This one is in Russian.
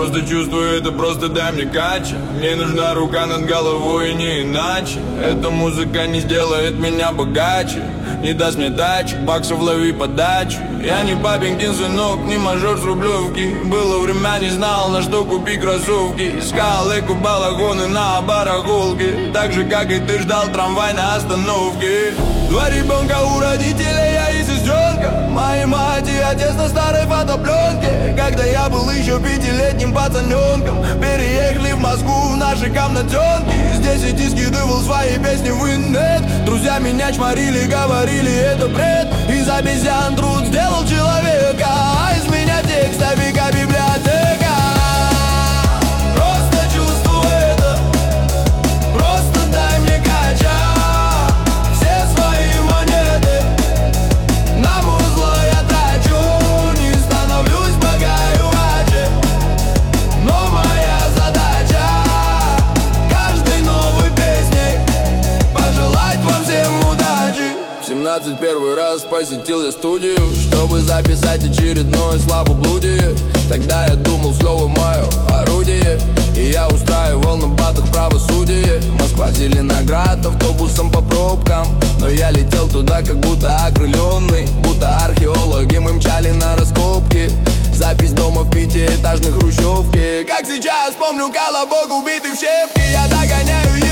просто чувствую, это просто дай мне кача. Мне нужна рука над головой и не иначе. Эта музыка не сделает меня богаче, не даст мне тачек, баксов лови подачу. Я не папенькин сынок, не мажор с Рублевки. Было время, не знал, на что купить кроссовки. Искал эко-балагоны на барахолке, так же, как и ты ждал трамвай на остановке. Два ребенка у родителей, я и сестренка. Моя мать и отец на старой фотопленке. Когда я был еще пятилетним пацаненком, переехали в Москву в наши комнатенки. Здесь и скидывал свои песни в инет. Друзья меня чморили, говорили, это бред. Из обезьян труд сделал человека, а из меня текстовика библиотека. Просто чувствую это, просто дай мне кача. Все свои монеты на музло я трачу. Не становлюсь богаче, но моя задача каждой новой песней пожелать вам всем удачи. В 17 первый раз посетил я студию, чтобы записать очередное славоблудие. Тогда я думал, слово мое орудие, и я устраивал на батах правосудие. Москва, Зеленоград, автобусом по пробкам, но я летел туда, как будто окрыленный. Будто археологи мы мчали на раскопки. Запись дома в пятиэтажной хрущевке. Как сейчас помню колобок, убитый в щепке. Я догоняю